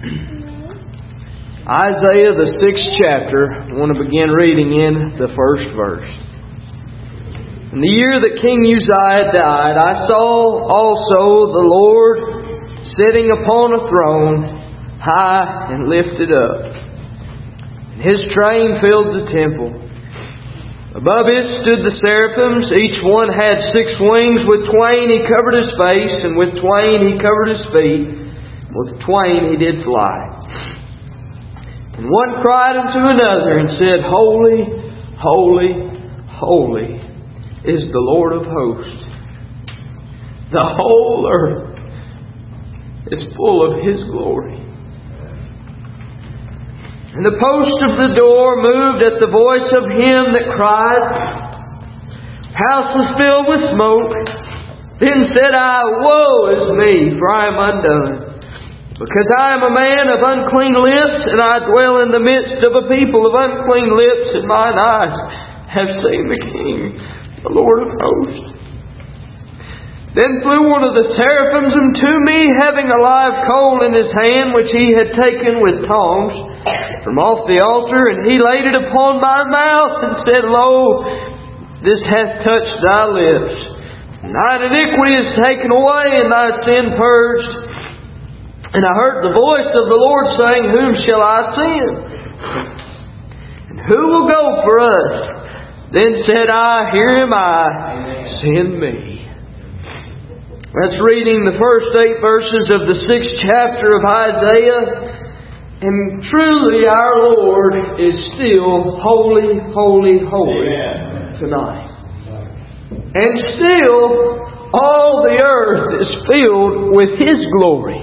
Isaiah, the 6th chapter. I want to begin reading in the first verse. In the year that King Uzziah died, I saw also the Lord sitting upon a throne, high and lifted up. And His train filled the temple. Above it stood the seraphims. Each one had 6 wings. With twain He covered His face, and with twain He covered His feet. With twain He did fly. And one cried unto another and said, Holy, holy, holy is the Lord of hosts. The whole earth is full of His glory. And the post of the door moved at the voice of him that cried. The house was filled with smoke. Then said I, Woe is me, for I am undone, because I am a man of unclean lips, and I dwell in the midst of a people of unclean lips, and mine eyes have seen the King, the Lord of hosts. Then flew one of the seraphims unto me, having a live coal in his hand, which he had taken with tongs from off the altar, and he laid it upon my mouth, and said, Lo, this hath touched thy lips. And thine iniquity is taken away, and thy sin purged. And I heard the voice of the Lord saying, Whom shall I send? And who will go for us? Then said I, Here am I, send me. That's reading the first 8 verses of the 6th chapter of Isaiah. And truly our Lord is still holy, holy, holy tonight. And still all the earth is filled with His glory.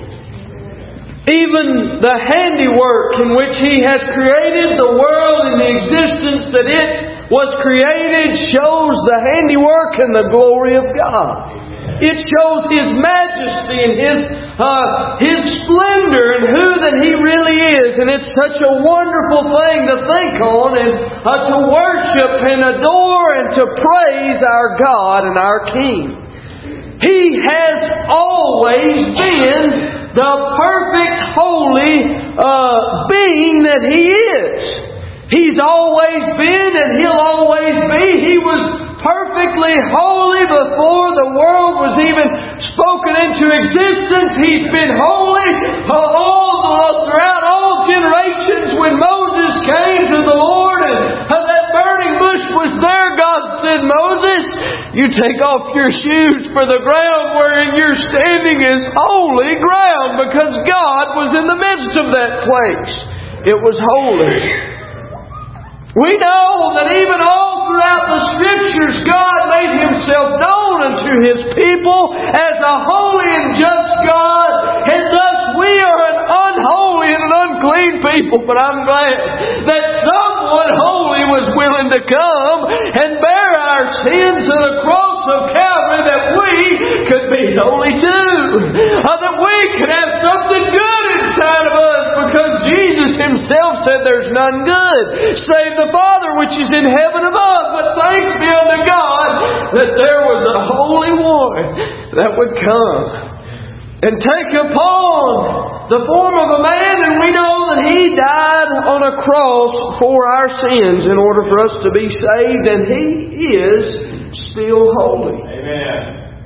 Even the handiwork in which He has created the world and the existence that it was created shows the handiwork and the glory of God. It shows His majesty and His splendor and who that He really is. And it's such a wonderful thing to think on and to worship and adore and to praise our God and our King. He has always been the perfect, holy being that He is. He's always been and He'll always be. He was perfectly holy before the world was even spoken into existence. He's been holy throughout all generations. When Moses came to the Lord and that burning bush was there, God said, Moses, you take off your shoes, for the ground wherein you're standing is holy ground, because God was in the midst of that place. It was holy. We know that even all throughout the Scriptures, God made Himself known unto His people as a holy and just God. And thus we are an unholy and an unclean people. But I'm glad that someone holy was willing to come and bear our sins to the cross of Calvary, that we could be holy too. That we could have something good inside of us, because Jesus Himself said there's none good save the Father which is in heaven above. But thanks be unto God that there was a Holy One that would come and take upon the form of a man, and we know that He died on a cross for our sins in order for us to be saved, and He is still holy. Amen.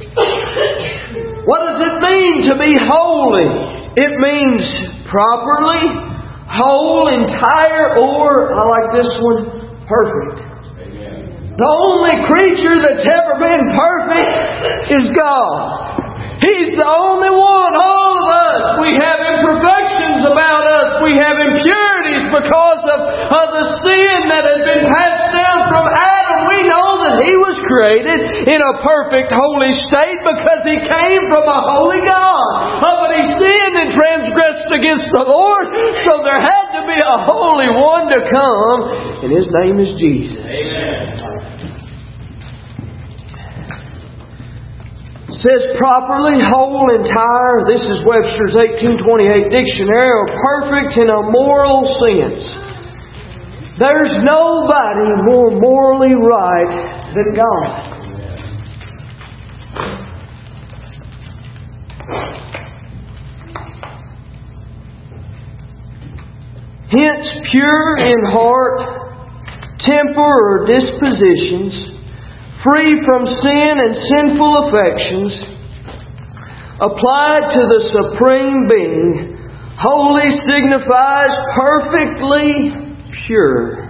What does it mean to be holy? It means properly, whole, entire, or, I like this one, perfect. Amen. The only creature that's ever been perfect is God. He's the only one. All of us, we have imperfections about us. We have impurities because of the sin that has been passed down from Adam. We know that he was created in a perfect, holy state because he came from a holy God. But he sinned and transgressed against the Lord, so there had to be a holy one to come, and His name is Jesus. Amen. Says properly, whole, entire. This is Webster's 1828 dictionary, or perfect in a moral sense. There's nobody more morally right than God. hence pure in heart, temper or dispositions, free from sin and sinful affections, applied to the Supreme Being, holy signifies perfectly pure,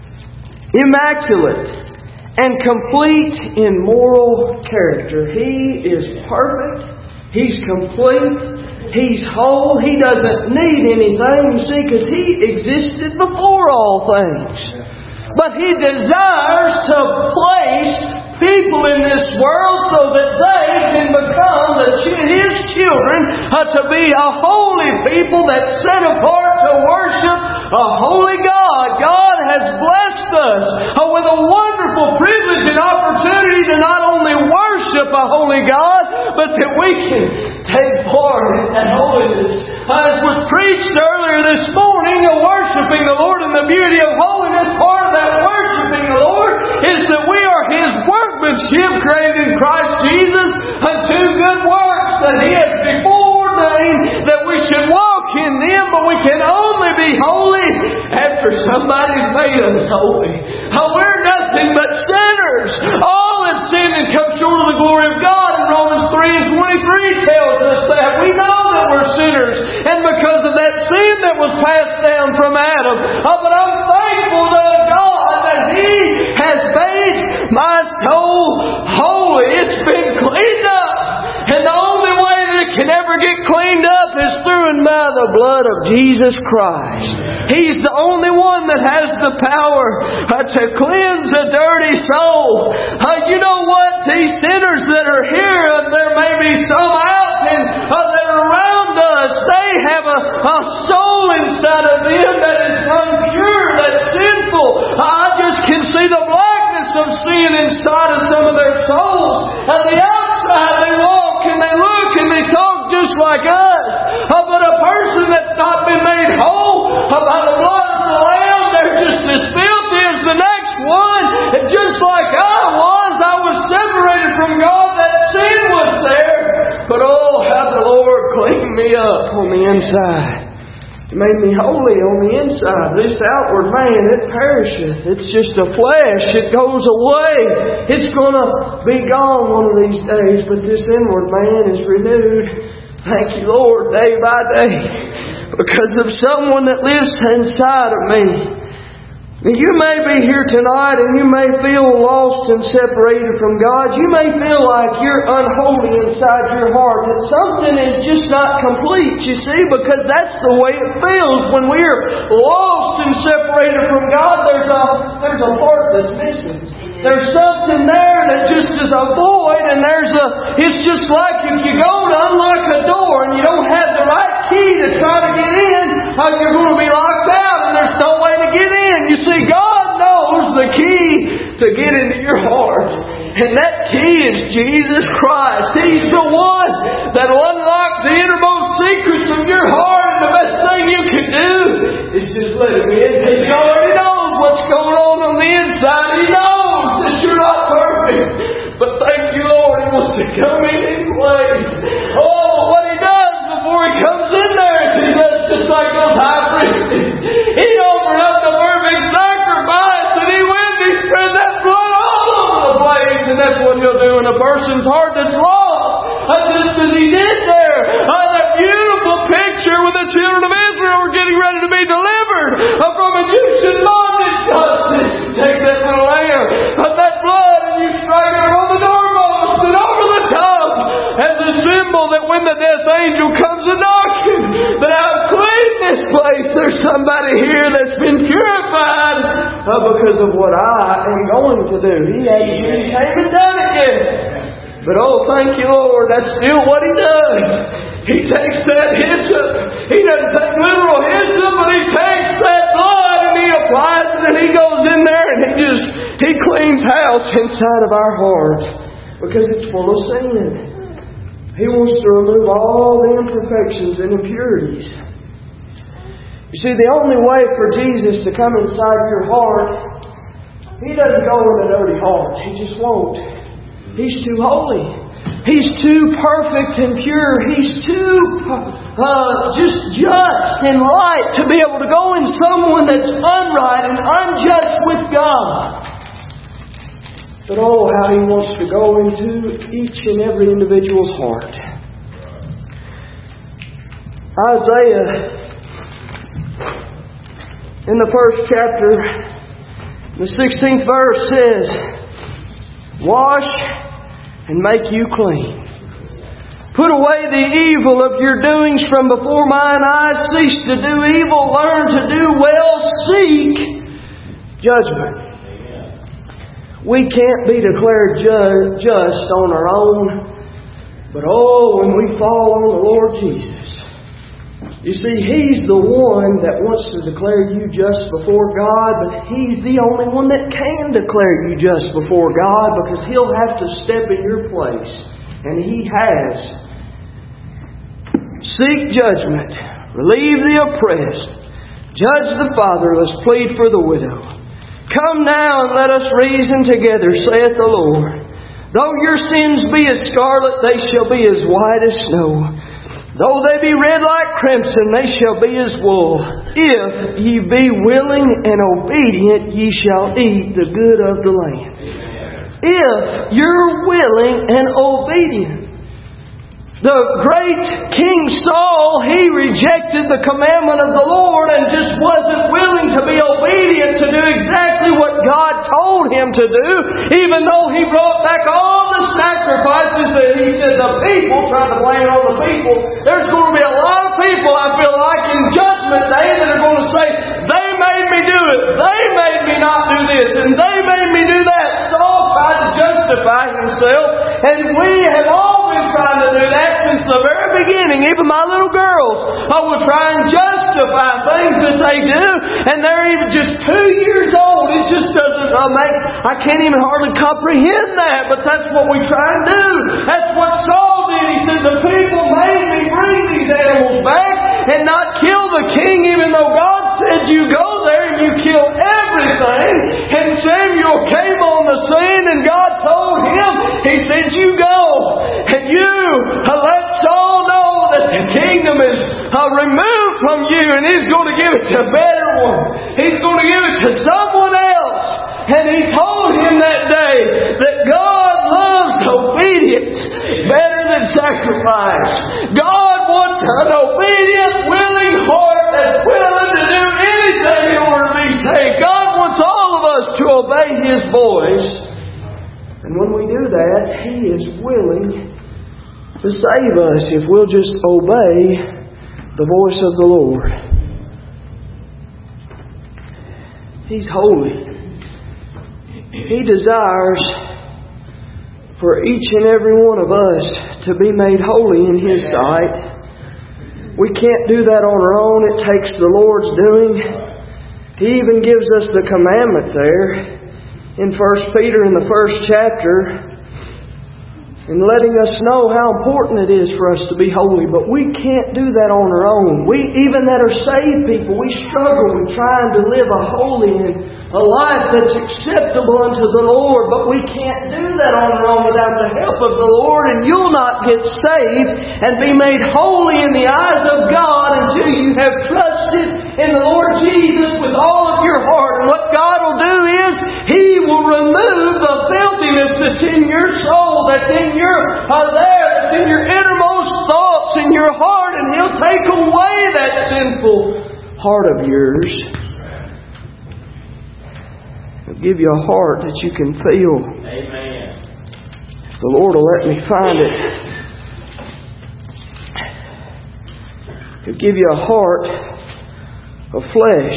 immaculate, and complete in moral character. He is perfect. He's complete. He's whole. He doesn't need anything, you see, because He existed before all things. But He desires to place people in this world so that they can become His children, to be a holy people that's set apart to worship a holy God. God has blessed us with a wonderful privilege and opportunity to not only worship a holy God, but that we can take part in that holiness. As was preached earlier this morning, worshiping the Lord in the beauty of holiness, part of that worshiping the Lord is that we are His workmanship created in Christ Jesus unto good works that He has before ordained that we should walk in them, but we can only be holy after somebody's made us holy. We're nothing but sinners. All have sinned and come short of the glory of God. And Romans 3:23 tells us that we know that we're sinners, and because of that sin that was passed down from Adam. But I'm thankful to God that He has made my soul holy. It's been cleaned up, and the only way that it can ever get cleaned up is through and by the blood of Jesus Christ. He's the only one that has the power to cleanse a dirty soul. You know what? These sinners that are here, there may be some out and that are around us, they have a soul inside of them that is impure, that's sinful. I just can see the blackness of sin inside of some of their souls. On the outside they walk and they look and they talk just like us. But a person that's not been made whole by the blood of the Lamb, they're just as filthy as the next one. And just like I was separated from God, that sin was there. But oh, how the Lord cleaned me up on the inside. He made me holy on the inside. This outward man, it perisheth. It's just a flesh. It goes away. It's going to be gone one of these days. But this inward man is renewed. Thank you, Lord, day by day. Because of someone that lives inside of me. You may be here tonight and you may feel lost and separated from God. You may feel like you're unholy inside your heart. That something is just not complete, you see, because that's the way it feels when we're lost and separated from God. There's a part that's missing. There's something there that just is a void, and it's just like if you go to unlock a door and you don't have the right key to try to get in, you're going to be locked out and there's no way to get in. You see, God knows the key to get into your heart. And that key is Jesus Christ. He's the one that will unlock the innermost secrets of your heart. And the best thing you can do is just let Him in. He already knows what's going on the inside. He knows that you're not perfect. But thank you, Lord, He wants to come in anyway. Oh, what He does before He comes in there, He does just like those high priests. He offered up the perfect sacrifice, and He went and He spread that blood all over the place. And that's what He'll do in a person's heart that's lost. Just as He did there. That beautiful picture when the children of Israel were getting ready to be delivered from Egyptian bondage. God says, take that little lamb, that blood, and you strike it on the doorpost and over the top as a symbol that when the death angel comes a knocking, that I've cleaned this place. There's somebody here that's been purified because of what I am going to do. He came and done it yet. But oh, thank you, Lord, that's still what He does. He takes that hyssop. He doesn't take literal hyssop, but He takes that blood and He applies it, and He goes in there and He cleans house inside of our hearts because it's full of sin. He wants to remove all the imperfections and impurities. You see, the only way for Jesus to come inside your heart, He doesn't go with a dirty heart. He just won't. He's too holy. He's too perfect and pure. He's too just and right to be able to go in someone that's unright and unjust with God. But oh, how He wants to go into each and every individual's heart. Isaiah, in the first chapter, the 16th verse says, "Wash and make you clean. Put away the evil of your doings from before mine eyes. Cease to do evil. Learn to do well. Seek judgment." We can't be declared just on our own. But oh, when we fall on the Lord Jesus. You see, He's the one that wants to declare you just before God, but He's the only one that can declare you just before God, because He'll have to step in your place. And He has. Seek judgment. Relieve the oppressed. Judge the fatherless. Plead for the widow. Come now and let us reason together, saith the Lord. Though your sins be as scarlet, they shall be as white as snow. Though they be red like crimson, they shall be as wool. If ye be willing and obedient, ye shall eat the good of the land. If you're willing and obedient. The great King Saul, he rejected the commandment of the Lord and just wasn't willing to be obedient to do exactly what God told him to do, even though he brought back all the sacrifices that he said the people, trying to blame it on the people. There's going to be a lot of people, I feel like, in Judgment Day that are going to say, they made me do it, they made me not do this, and they made me do that. Saul tried to justify himself, and we have all been trying to do that since the very beginning. Even my little girls will try and justify things that they do, and they're even just 2 years old. It just doesn't I can't even hardly comprehend that, but that's what we try and do. That's what Saul did. He said, the people made me bring these animals back and not kill the king, even though God said you go there and you kill everything. And Samuel came on the scene and God told him, He said, you go and you let Saul know that the kingdom is removed from you, and He's going to give it to a better one. He's going to give it to someone else. And He told him that day that God loves obedience better than sacrifice. God wants an obedient, willing heart that's willing to do anything in order to be saved. God wants all of us to obey His voice. And when we do that, He is willing to save us if we'll just obey the voice of the Lord. He's holy. He desires for each and every one of us to be made holy in His sight. We can't do that on our own. It takes the Lord's doing. He even gives us the commandment there in 1 Peter in the first chapter, and letting us know how important it is for us to be holy. But we can't do that on our own. We, even that are saved people, we struggle with trying to live a holy and a life that's acceptable unto the Lord. But we can't do that on our own without the help of the Lord. And you'll not get saved and be made holy in the eyes of God until you have trusted in the Lord Jesus with all of your heart. And what God will do is He will remove the filthiness that's in your soul, that's in your that's in your innermost thoughts in your heart, and He'll take away that sinful heart of yours. He'll give you a heart that you can feel. Amen. The Lord will let me find it. He'll give you a heart of flesh.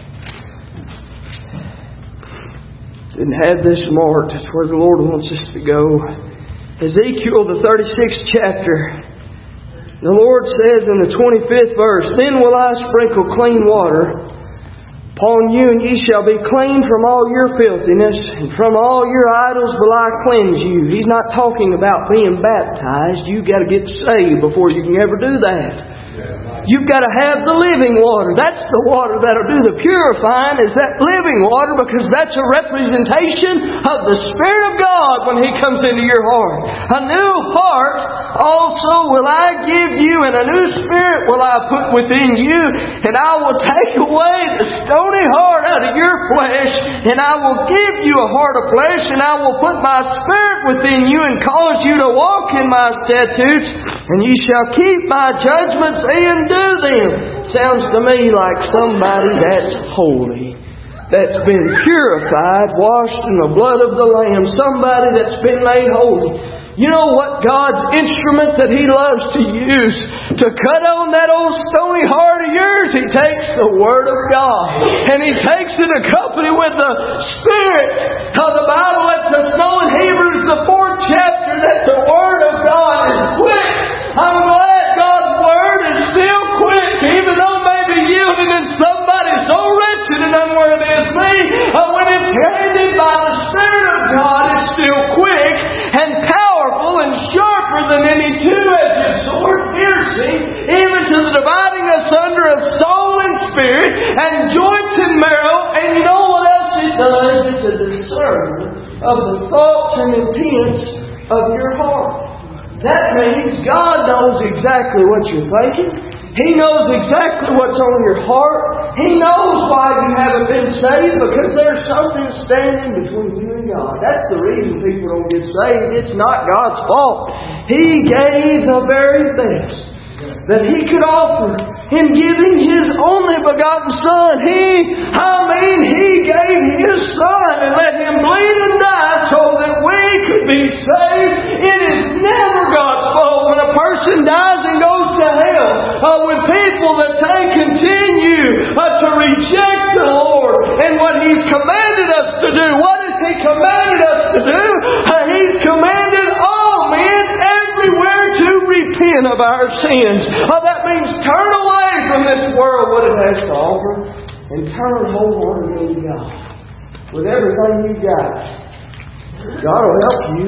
Didn't have this marked. That's where the Lord wants us to go. Ezekiel, the 36th chapter. The Lord says in the 25th verse, Then will I sprinkle clean water upon you, and ye shall be clean from all your filthiness, and from all your idols will I cleanse you. He's not talking about being baptized. You've got to get saved before you can ever do that. You've got to have the living water. That's the water that'll do the purifying, is that living water, because that's a representation of the Spirit of God when He comes into your heart. A new heart also will I give you, and a new spirit will I put within you, and I will take away the stony heart out of your flesh, and I will give you a heart of flesh, and I will put my Spirit within you and cause you to walk in my statutes, and ye shall keep my judgments and do them. Sounds to me like somebody that's holy, that's been purified, washed in the blood of the Lamb, somebody that's been made holy. You know what God's instrument that He loves to use to cut on that old stony heart of yours? He takes the Word of God, and He takes it accompanied with the Spirit. How the Bible lets us know in Hebrews the 4th chapter that the Word of God is quick. I'm glad God's Word is still quick, even though maybe yielding in somebody so wretched and unworthy as me. When it's handed by the Spirit of God, it's still quick and powerful and sharper than any two-edged sword, piercing even to the dividing asunder of soul and spirit and joints and marrow. And you know what else it does? It's a discernment of the thoughts and intents of your heart. That means God knows exactly what you're thinking. He knows exactly what's on your heart. He knows why you haven't been saved, because there's something standing between you and God. That's the reason people don't get saved. It's not God's fault. He gave the very best that He could offer in giving His only begotten Son. He gave His Son and let Him bleed and die so that we could be saved. It is never God's fault when a person dies and goes to hell. When people that they continue to reject the Lord and what He's commanded us to do. What has He commanded us to do? He's commanded all men everywhere to repent of our sins. That means turn away from this world, what it has to offer, and turn wholeheartedly to God. With everything you've got, God will help you.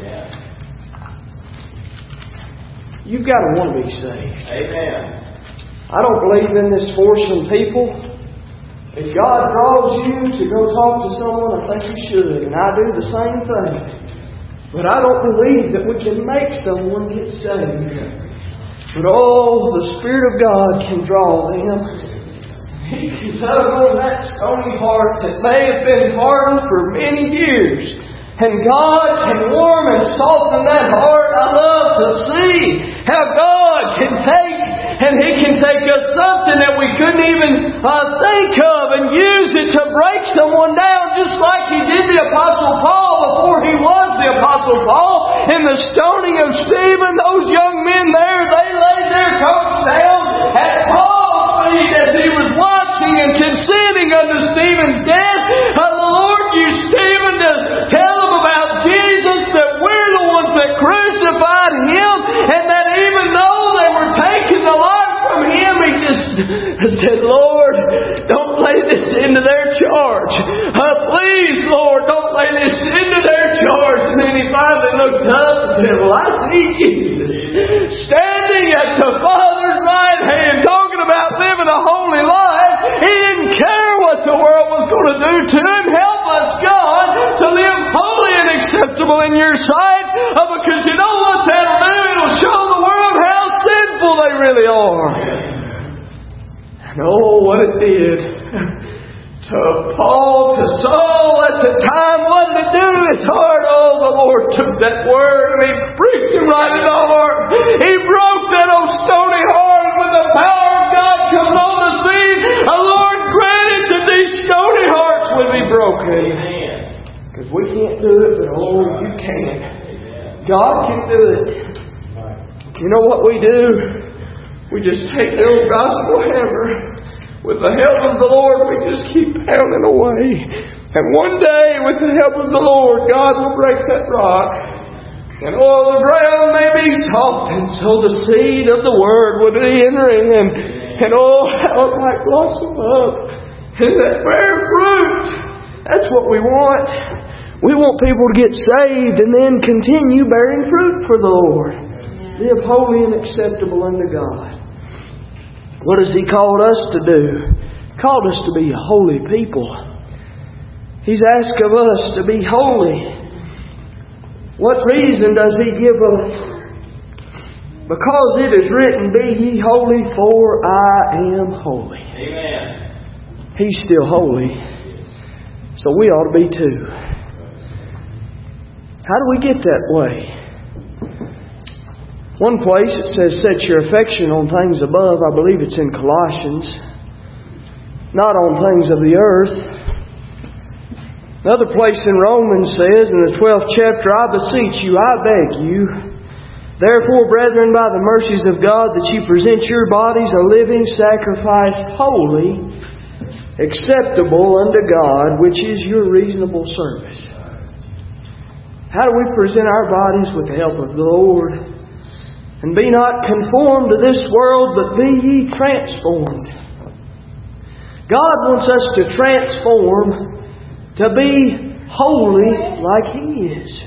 You've got to want to be saved. Amen. I don't believe in this forcing people. If God draws you to go talk to someone, I think you should, and I do the same thing. But I don't believe that we can make someone get saved. But the Spirit of God can draw them. He can tug on that stony heart that may have been hardened for many years. And God can warm and soften that heart. I love to see how God can take, and He can take us something that we couldn't even think of and use it to break someone down, just like He did the Apostle Paul before he was the Apostle Paul. In the stoning of Stephen, those young men there, they laid their coats down at Paul's feet as he was watching and consenting unto Stephen's death. The Lord used Stephen to tell them about Jesus, that we're the ones that crucified Him, and that even though they were taking the life from Him, He just said, Lord, don't lay this into their charge. Please, Lord, don't lay this into their charge. And then He finally looked up and said, well, I see Jesus standing at the Father's right hand, talking about living a holy life. He didn't care what the world was going to do to Him. Help us, God, to live holy and acceptable in Your sight, because you know what that'll do? It'll show the world how sinful they really are. And what it did to Paul, to Saul at the time, what did it do to his heart? The Lord took that word and He preached him right in the heart. He broke that old stony heart, and when the power of God comes on the scene, the Lord granted that these stony hearts would be broken. Because we can't do it, but you can. God can do it. You know what we do? We just take the old gospel hammer. With the help of the Lord, we just keep pounding away. And one day, with the help of the Lord, God will break that rock. And the ground may be soft, and so the seed of the Word will be entering. And how it might blossom up. And that bear fruit. That's what we want. We want people to get saved and then continue bearing fruit for the Lord. Live holy and acceptable unto God. What has He called us to do? He called us to be a holy people. He's asked of us to be holy. What reason does He give us? Because it is written, "Be ye holy, for I am holy." Amen. He's still holy, so we ought to be too. How do we get that way? One place it says, "Set your affection on things above." I believe it's in Colossians. Not on things of the earth. Another place in Romans says, in the 12th chapter, "I beseech you, I beg you, therefore, brethren, by the mercies of God, that you present your bodies a living sacrifice, holy, acceptable unto God, which is your reasonable service." How do we present our bodies with the help of the Lord? "And be not conformed to this world, but be ye transformed." God wants us to transform, to be holy like He is.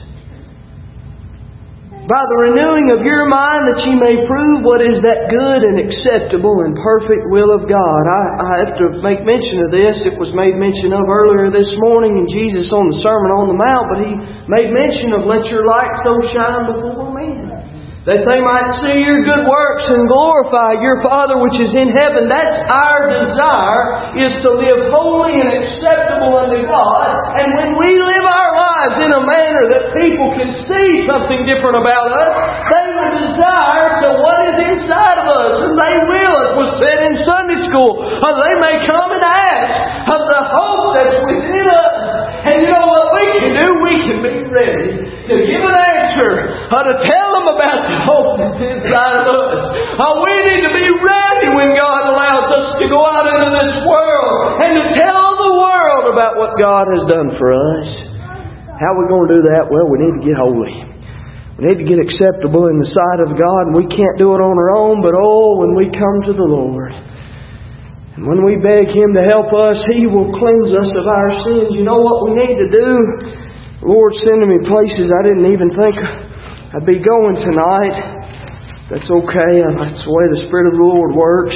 "By the renewing of your mind, that ye may prove what is that good and acceptable and perfect will of God." I have to make mention of this. It was made mention of earlier this morning in Jesus on the Sermon on the Mount, but He made mention of, "Let your light so shine before men, that they might see your good works and glorify your Father which is in heaven." That's our desire, is to live holy and acceptable unto God. And when we live our lives in a manner that people can see something different about us, they will desire to what is inside of us. And they will, as was said in Sunday school, they may come and ask of the hope that's within us. And you know what we can do? We can be ready to give an answer, to tell them about the hope that's inside of us. We need to be ready when God allows us to go out into this world and to tell the world about what God has done for us. How are we going to do that? Well, we need to get holy. We need to get acceptable in the sight of God, and we can't do it on our own, but when we come to the Lord. And when we beg Him to help us, He will cleanse us of our sins. You know what we need to do? The Lord's sending me places I didn't even think I'd be going tonight. That's okay. That's the way the Spirit of the Lord works.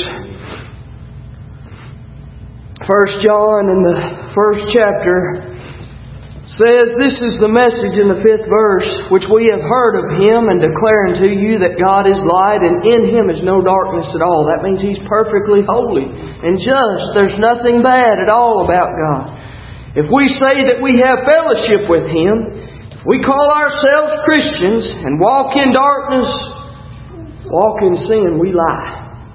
1 John in the 1st chapter says, "This is the message," in the 5th verse, "which we have heard of Him and declare unto you, that God is light, and in Him is no darkness at all." That means He's perfectly holy and just. There's nothing bad at all about God. If we say that we have fellowship with Him, if we call ourselves Christians and walk in darkness, walk in sin, we lie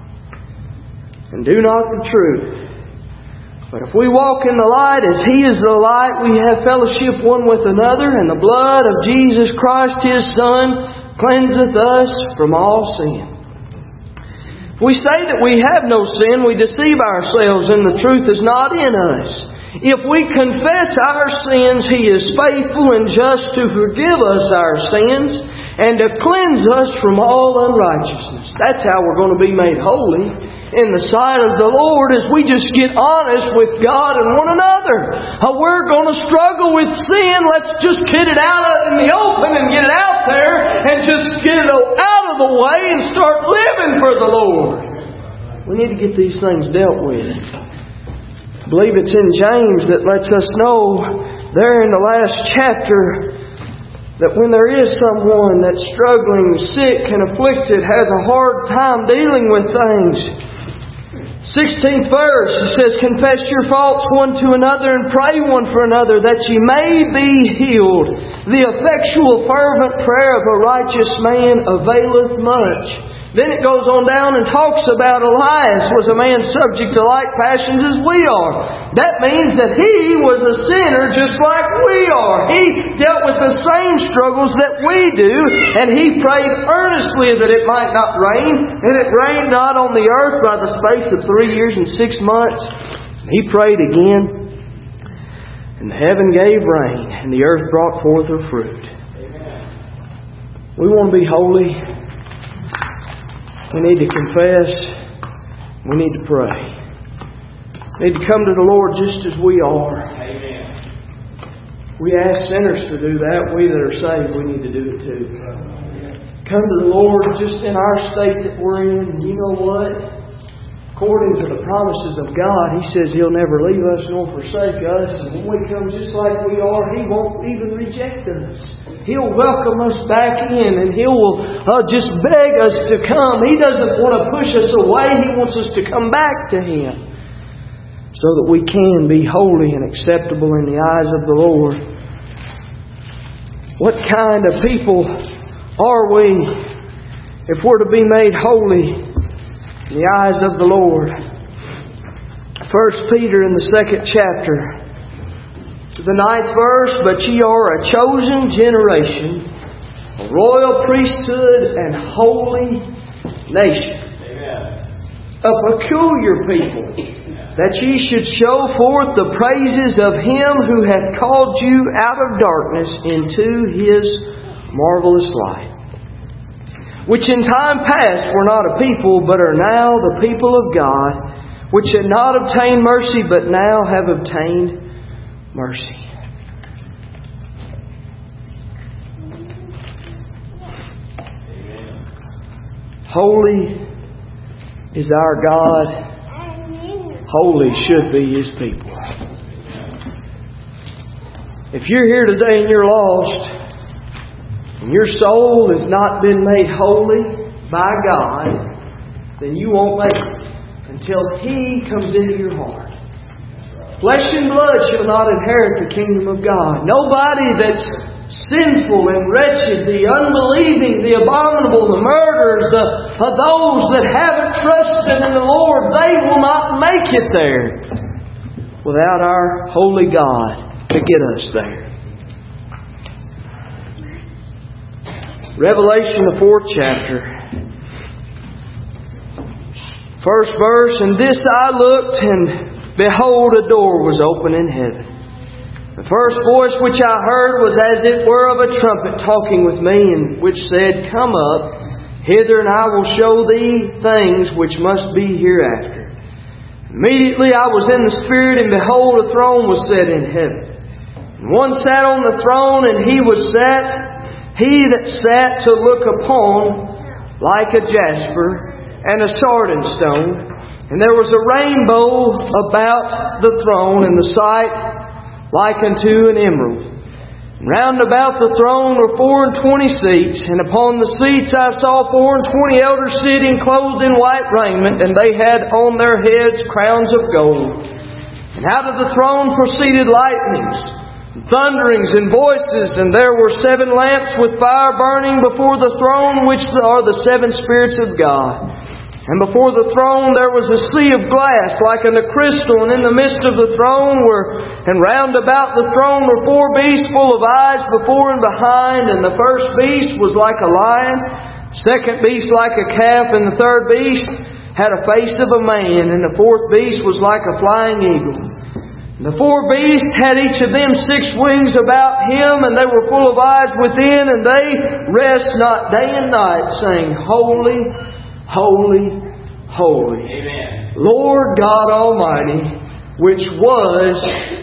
and do not the truth. But if we walk in the light as He is the light, we have fellowship one with another, and the blood of Jesus Christ His Son cleanseth us from all sin. If we say that we have no sin, we deceive ourselves, and the truth is not in us. If we confess our sins, He is faithful and just to forgive us our sins and to cleanse us from all unrighteousness. That's how we're going to be made holy in the sight of the Lord, as we just get honest with God and one another. We're going to struggle with sin. Let's just get it out in the open and get it out there and just get it out of the way and start living for the Lord. We need to get these things dealt with. I believe it's in James that lets us know there in the last chapter that when there is someone that's struggling, sick and afflicted, has a hard time dealing with things, 16th verse, it says, "Confess your faults one to another and pray one for another, that ye may be healed. The effectual fervent prayer of a righteous man availeth much." Then it goes on down and talks about Elias was a man subject to like passions as we are. That means that he was a sinner just like we are. He dealt with the same struggles that we do, and he prayed earnestly that it might not rain. And it rained not on the earth by the space of 3 years and 6 months. He prayed again, and heaven gave rain, and the earth brought forth her fruit. We want to be holy. We need to confess. We need to pray. We need to come to the Lord just as we are. Amen. We ask sinners to do that. We that are saved, we need to do it too. Come to the Lord just in our state that we're in. And you know what? Of according to the promises of God, He says He'll never leave us nor forsake us. And when we come just like we are, He won't even reject us. He'll welcome us back in, and He will just beg us to come. He doesn't want to push us away. He wants us to come back to Him so that we can be holy and acceptable in the eyes of the Lord. What kind of people are we if we're to be made holy in the eyes of the Lord? 1 Peter in the 2nd chapter, the 9th verse, "But ye are a chosen generation, a royal priesthood, and holy nation, a peculiar people, that ye should show forth the praises of Him who hath called you out of darkness into His marvelous light, which in time past were not a people, but are now the people of God, which had not obtained mercy, but now have obtained mercy." Holy is our God. Holy should be His people. If you're here today and you're lost, and your soul has not been made holy by God, then you won't make it until He comes into your heart. Flesh and blood shall not inherit the kingdom of God. Nobody that's sinful and wretched, the unbelieving, the abominable, the murderers, those that haven't trusted in the Lord, they will not make it there without our holy God to get us there. Revelation, the 4th chapter, 1st verse, "And this I looked, and behold, a door was open in heaven. The first voice which I heard was as it were of a trumpet talking with me, and which said, Come up hither, and I will show thee things which must be hereafter. Immediately I was in the Spirit, and behold, a throne was set in heaven. And one sat on the throne, and he that sat to look upon like a jasper and a sardine stone. And there was a rainbow about the throne, and the sight like unto an emerald. And round about the throne were 24 seats, and upon the seats I saw 24 elders sitting, clothed in white raiment, and they had on their heads crowns of gold. And out of the throne proceeded lightnings, thunderings, and voices, and there were 7 lamps with fire burning before the throne, which are the 7 spirits of God. And before the throne there was a sea of glass like unto crystal, and in the midst of the throne and round about the throne were 4 beasts full of eyes before and behind. And the first beast was like a lion, second beast like a calf, and the third beast had a face of a man, and the fourth beast was like a flying eagle. And the 4 beasts had each of them 6 wings about him, and they were full of eyes within, and they rest not day and night, saying, Holy, holy, holy, Amen. Lord God Almighty, which was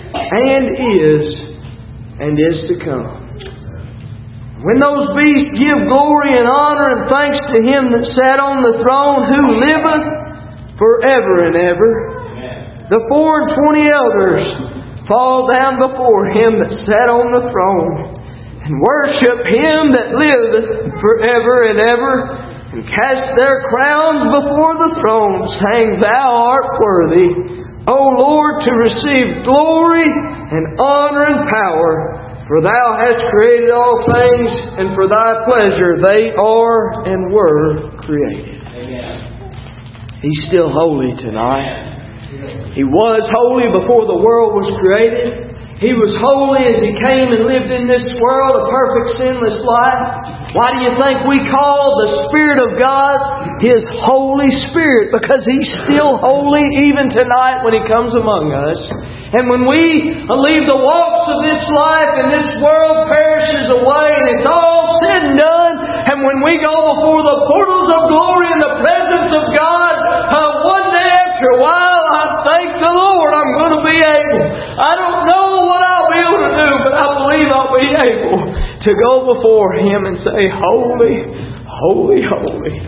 and is to come. When those beasts give glory and honor and thanks to Him that sat on the throne, who liveth forever and ever, Amen. The 24 elders fall down before Him that sat on the throne, and worship Him that liveth forever and ever, and cast their crowns before the throne, saying, Thou art worthy, O Lord, to receive glory and honor and power, for Thou hast created all things, and for Thy pleasure they are and were created. Amen. He's still holy tonight. He was holy before the world was created. He was holy as He came and lived in this world a perfect sinless life. Why do you think we call the Spirit of God His Holy Spirit? Because He's still holy even tonight when He comes among us. And when we leave the walks of this life and this world perishes away and it's all said and done, and when we go before the portals of glory in the presence of God, one day after a while, I thank the Lord I'm going to be able. I don't know what I'll be able to do, but I believe I'll be able to go before Him and say, Holy, holy, holy.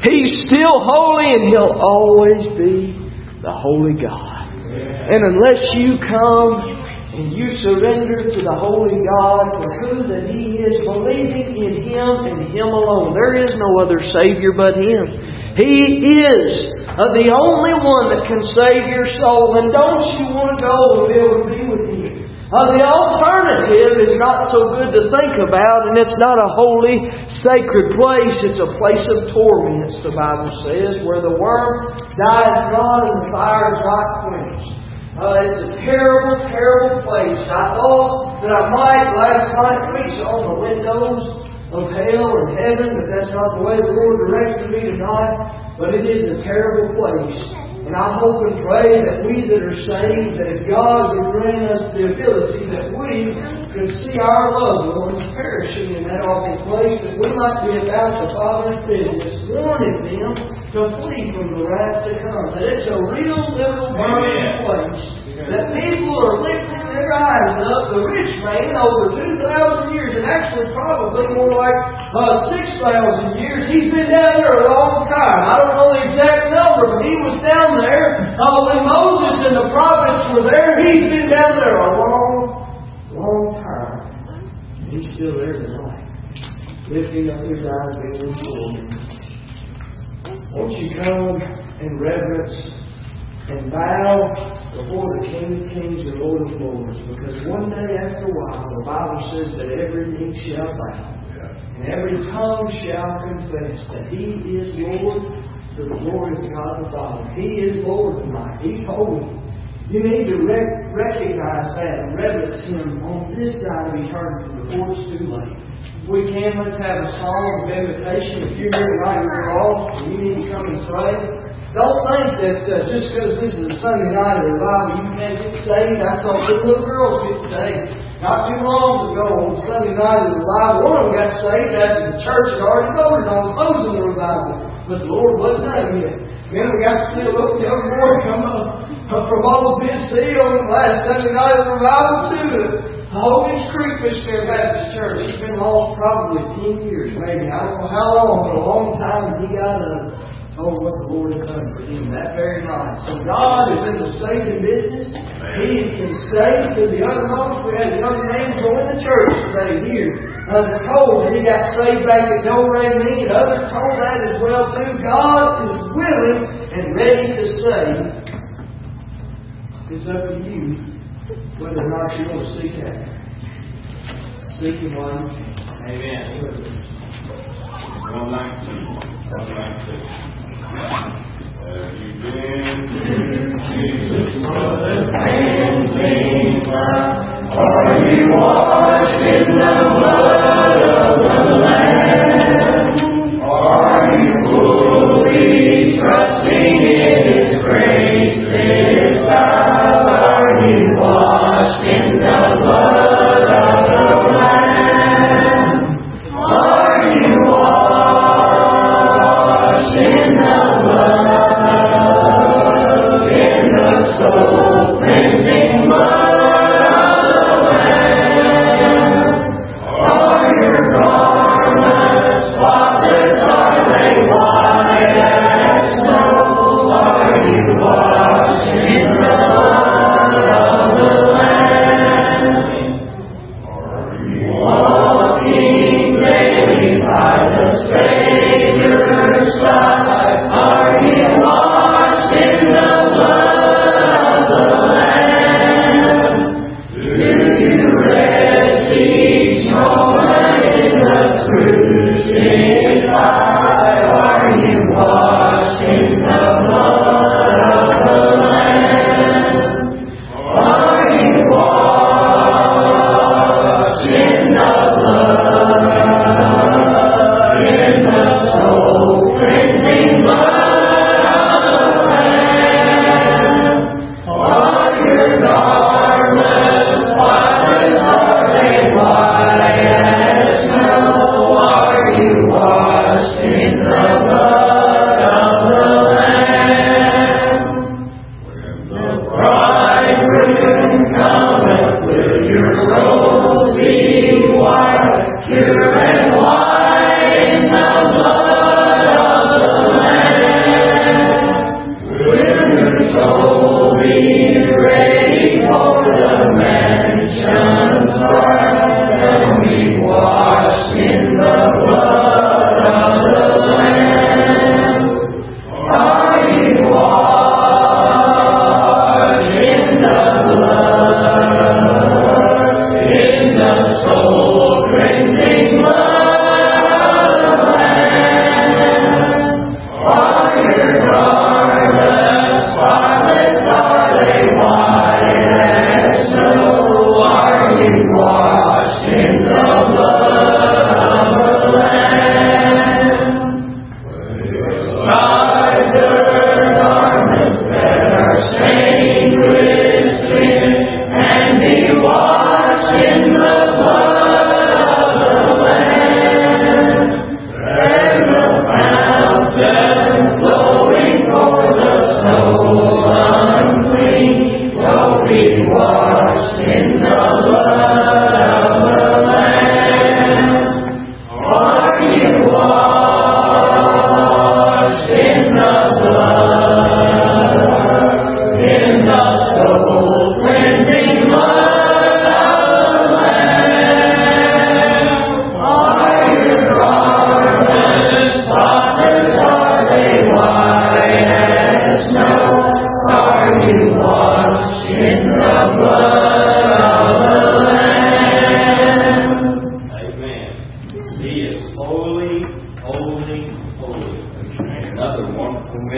He's still holy, and He'll always be the holy God. And unless you come and you surrender to the holy God for who that He is, believing in Him and Him alone, there is no other Savior but Him. He is the only one that can save your soul. And don't you want to go and be able to be with Him? The alternative is not so good to think about, and it's not a holy, sacred place. It's a place of torments, the Bible says, where the worm dies not and the fire is not quenched. It's a terrible, terrible place. I thought that I might last night preach on the windows of hell and heaven, but that's not the way the Lord directed me tonight. But it is a terrible place. And I hope and pray that we that are saved, that if God would grant us the ability that we could see our loved ones perishing in that awful place, that we might be about the Father's business, warning them to flee from the wrath to come. That it's a real, literal burning place. That people are lifting their eyes up. The rich man, over 2,000 years, and actually probably more like 6,000 years, he's been down there a long time. I don't know the exact number, but he was down there when Moses and the prophets were there. He's been down there a long, long time. And he's still there tonight, lifting up his eyes and before Him. Won't you come in reverence and bow before the King of Kings and Lord of Lords? Because one day after a while, the Bible says that every knee shall bow and every tongue shall confess that He is Lord, to the glory of God the Father. He is Lord tonight. He's holy. You need to recognize that and reverence Him on this side of eternity before it's too late. If we can, let's have a song of invitation. If you're here tonight and you're lost and you need to come and pray, don't think that just because this is a Sunday night of revival you can't get saved. I saw good little girls get saved not too long ago on Sunday night of revival. One of them got saved after the church had already voted on closing the revival. But the Lord wasn't done yet. Then we got to see a little young boy come up from all the Sea on the last Sunday night of revival to the Hogan's Creek Missionary Baptist Church. He's been lost probably 10 years, maybe. I don't know how long, but a long time, and he got told what the Lord had done for him that very night. So God is in the saving business. He can save to the uttermost. We had a young man join the church today here. That told that he got saved back at Delray Me, and others told that as well too. God is willing and ready to save. It's up to you whether or not you want to seek after. Seek Him while you can. Amen. 119. Have you been to Jesus' mother and clean? Are you washed in the blood of the Lamb? Are you fully trusting in His grace this time? Are you washed in the blood of the Lamb? Are you washed in the blood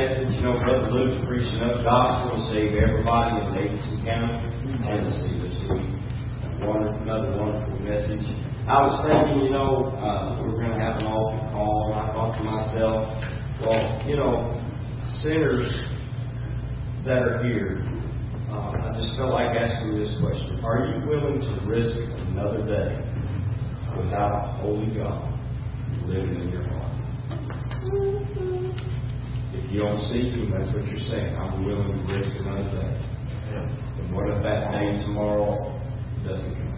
message. You know, Brother Luke's preaching up gospel to save everybody in Davidson County and the city of Sweet. Another wonderful message. I was thinking, we were going to have an altar call, and I thought to myself, well, sinners that are here, I just felt like asking this question. Are you willing to risk another day without a holy God living in your heart? If you don't seek Him, that's what you're saying. I'm willing to risk another day. And what if that day tomorrow doesn't come?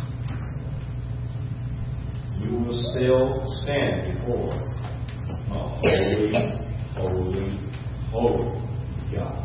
You will still stand before a holy, holy God.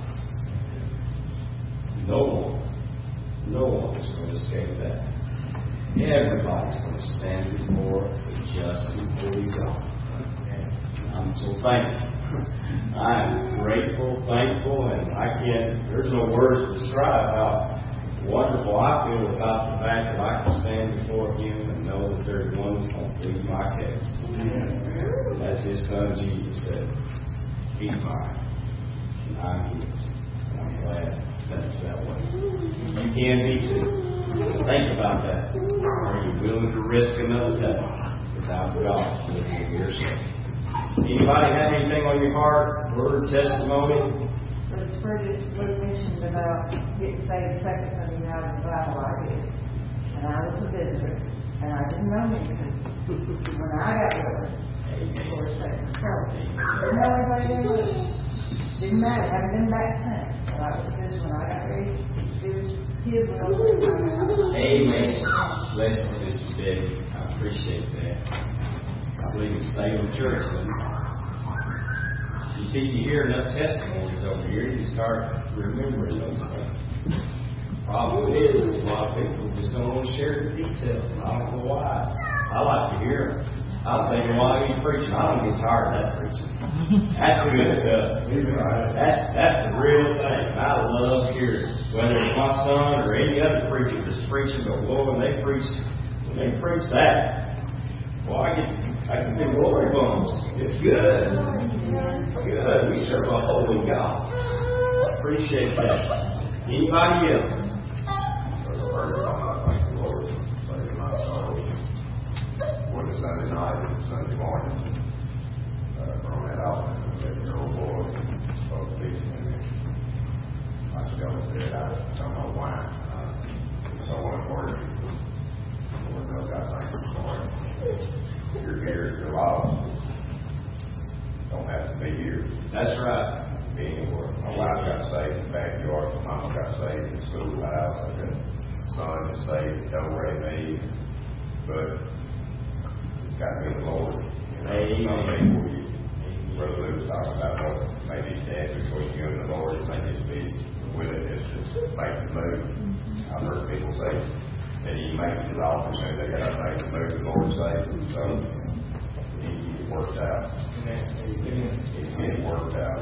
No one is going to escape that. Everybody's going to stand before a just and holy God. I'm so thankful. I'm grateful, thankful, and there's no words to describe how wonderful I feel about the fact that I can stand before Him and know that there's one who's going to plead my case. That's His Son Jesus said, He's mine, and I'm His. And I'm glad that's that way. You can be too. Think about that. Are you willing to risk another day without God living in your soul? Anybody have anything on your heart? Word, testimony? The Spurgeon mentioned about getting saved second Sunday night in the Bible. I did. And I was a visitor. And I didn't know anything. When I got there, for a second service. Didn't know anybody there was. Didn't matter. Haven't been back since. But I was a visitor when I got ready to do His will. Amen. Bless you, Mr. Debbie. I appreciate that. I believe it's stay in church. You see, you hear enough testimonies over here, you start remembering those things. Problem is, a lot of people just don't want to share the details. I don't know why. I like to hear them. I was thinking, while he's preaching, I don't get tired of that preaching. That's the good stuff. That's the real thing. I love hearing it. Whether it's my son or any other preacher that's preaching, but Lord, when they preach that, well, I can get glory bones. It's good. Good. We serve a holy God. Appreciate that. Anybody else? Sunday night and Sunday morning from that out and said, your old boy spoke to me. I still said, I don't know why. So important. Lord knows I thank you for it. You're here, you're lost. Don't have to be here. That's right. Be anywhere. My wife got saved in the backyard. My mom got saved in the schoolhouse. I've got son is saved. Don't worry me. But got to be the Lord. Amen. Brother Luke was talking about what maybe stands between you and the Lord. It may just be willingness to make the move. I've heard people say that you make it to the office and they got to make the move the Lord says. So it works out. It's getting worked out.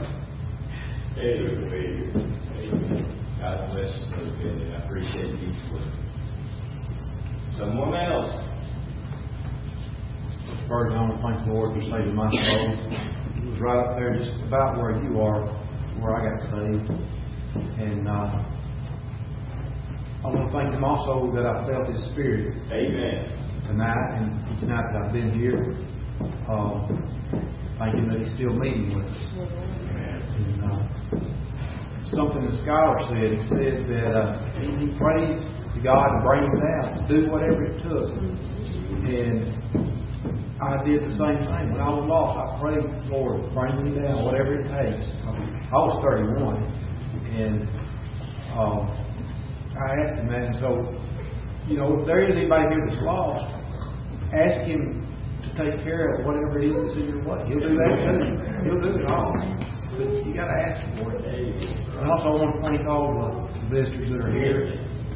Amen. God bless you, Brother Billy. I appreciate these words. Someone else. First, I want to thank the Lord for saving my soul. It was right up there, just about where you are, where I got saved. And I want to thank Him also that I felt His Spirit. Amen. Tonight and each night that I've been here. Thank Him that He's still meeting with us. And, something the scholar said. He said that he prayed to God to bring him down, to do whatever it took. And I did the same thing. When I was lost, I prayed, Lord, bring me down, whatever it takes. I was 31, and I asked Him that. And so, if there is anybody here that's lost, ask Him to take care of whatever it is that's in your way. He'll do that too. He'll do it all. But you got to ask Him for it. And also, I want to thank all the visitors that are here.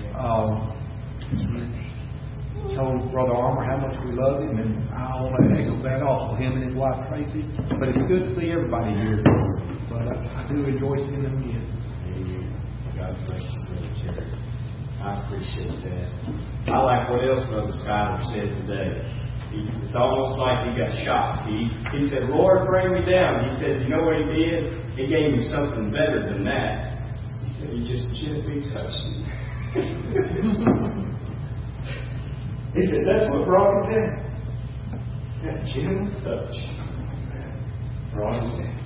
Told Brother Armour how much we love him, and I want to echo that also, him and his wife Tracy. But it's good to see everybody here. But I do enjoy seeing them again. Amen. God bless you, Brother Terry. I appreciate that. I like what else Brother Schuyler said today. It's almost like he got shocked. He said, Lord, bring me down. He said, you know what he did? He gave me something better than that. He said, he just gently touched me. He said, that's what brought me down. That gentle touch brought me down.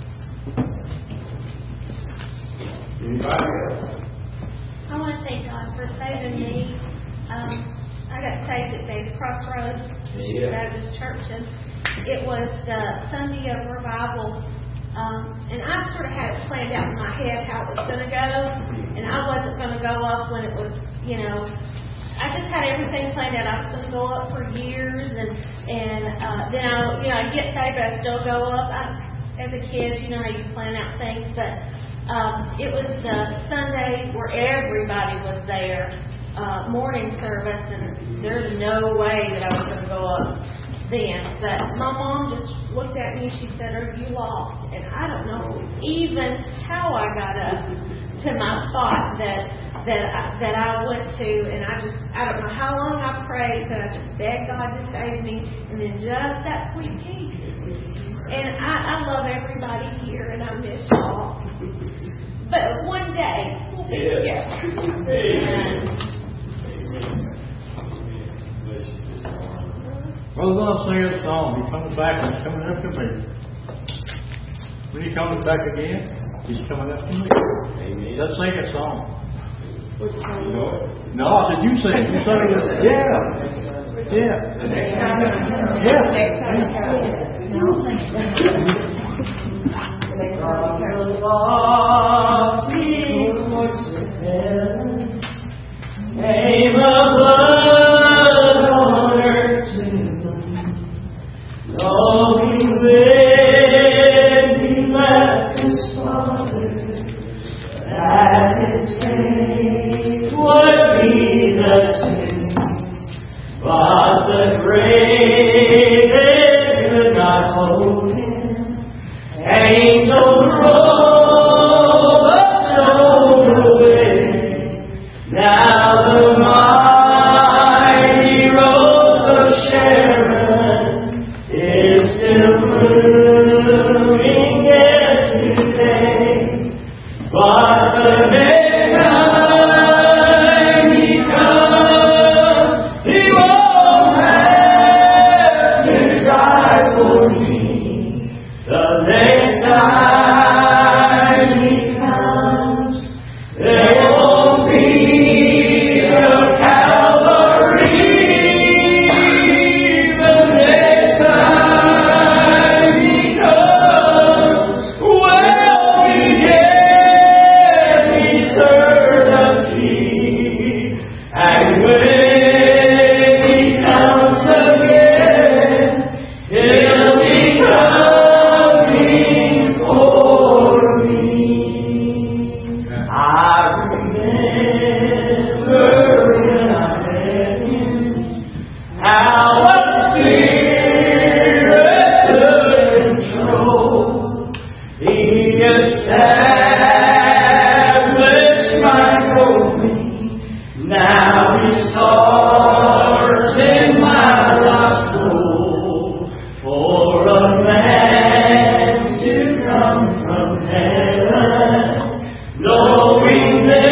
Anybody else? I want to thank God for saving me. I got saved at Dave's Crossroads Baptist Church, and it was the Sunday of revival. And I sort of had it planned out in my head how it was going to go, and I wasn't going to go up when it was, I just had everything planned out. I was going to go up for years, and then I get saved, but I still go up. As a kid, how you plan out things, but it was the Sunday where everybody was there, morning service, and there's no way that I was going to go up then. But my mom just looked at me and she said, "Are you lost?" And I don't know even how I got up to my spot that I went to, and I don't know how long I prayed, but I just begged God to save me, and then just that sweet peace. And I love everybody here, and I miss y'all. But one day we'll be together. Brother Love sing a song. He comes back and he's coming up to me. When he comes back again, he's coming up to me. Amen. Let's sing a song. You know it? No, I said you sing. You sing it. Yeah. Name above on earth though he lived, he left his Father, that his faith would be the same. But the grave could not hold him. Angels roll the stone away. Now the mighty rose of Sharon is still blooming yet today. But the next time he comes, he won't have to die for me. The next time he comes, there won't be a Calvary. The next time he comes, well, we get eternity. And when he comes again, he'll be coming for me. I remember when I met him, how the Spirit took control. He established my glory. Now he starts in my lost soul. For a man to come from heaven, knowing that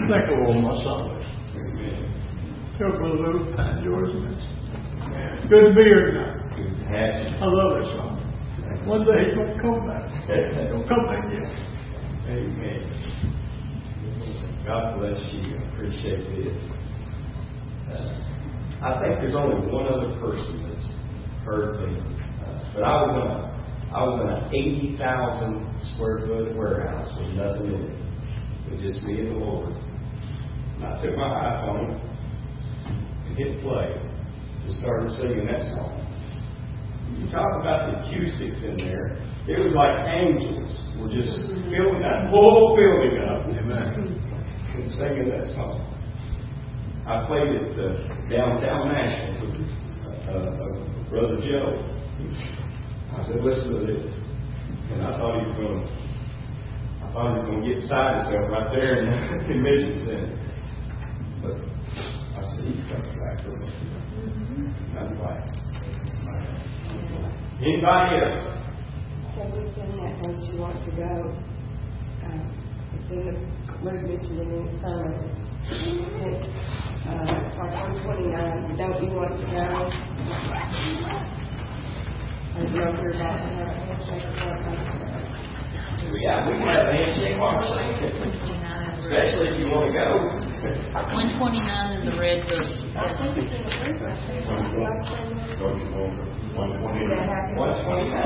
Think of all my sons. Tell Brother Luke, George, good to be here tonight. I love that song. One day he's going to come back. He'll come back again. Amen. God bless you. I appreciate it. I think there's only one other person that's heard me. But I was in an 80,000 square foot warehouse with nothing in it. With just me and the Lord. And I took my iPhone and hit play and started singing that song. You talk about the acoustics in there. It was like angels were just filling that whole building up. Amen. And singing that song. I played it downtown Nashville with Brother Joe. I said, listen to this. And I thought he was going to get beside himself right there in the convention center. But I said, he's coming back to us. I'm glad. Anybody else? Can we send that Don't You Want to Go? It's in the Luke mentioned in the sermon. It's like 129. Don't You Want to Go? I don't know if you're about to have a handshake or something. Yeah, we can have a handshake while we're singing. Especially if you want to go. 129 in the red book. I think it's in the red book. 129.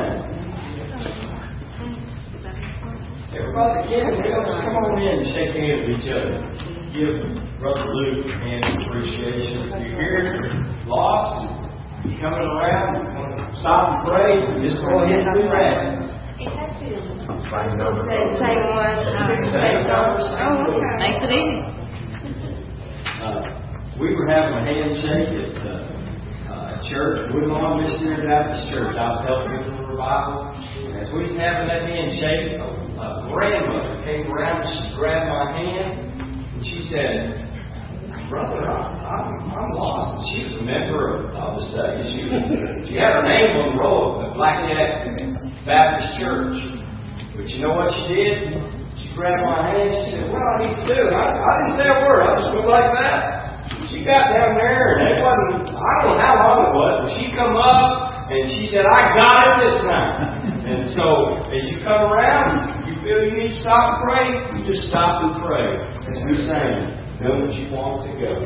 Everybody can, just come on in and shake hands with each other. Give Brother Luke a hand of appreciation. If you're here, lost, you're coming around, you want to stop and pray, just go ahead and do that. Same one. Makes it easy. We were having a handshake at church, Woodlawn Missionary Baptist Church. I was helping with the revival. And as we was having that handshake, a grandmother came around and she grabbed my hand and she said, "Brother, I'm lost." She was a member of the study. She had her name on the roll of the Blackjack Baptist Church. But you know what she did? She grabbed my hand and she said, "What do I need to do?" I didn't say a word. I just went like that. She got down there, and it wasn't, I don't know how long it was, but she come up, and she said, "I got it this time." And so, as you come around, you feel you need to stop and pray, you just stop and pray. As we sang, know that you want to go.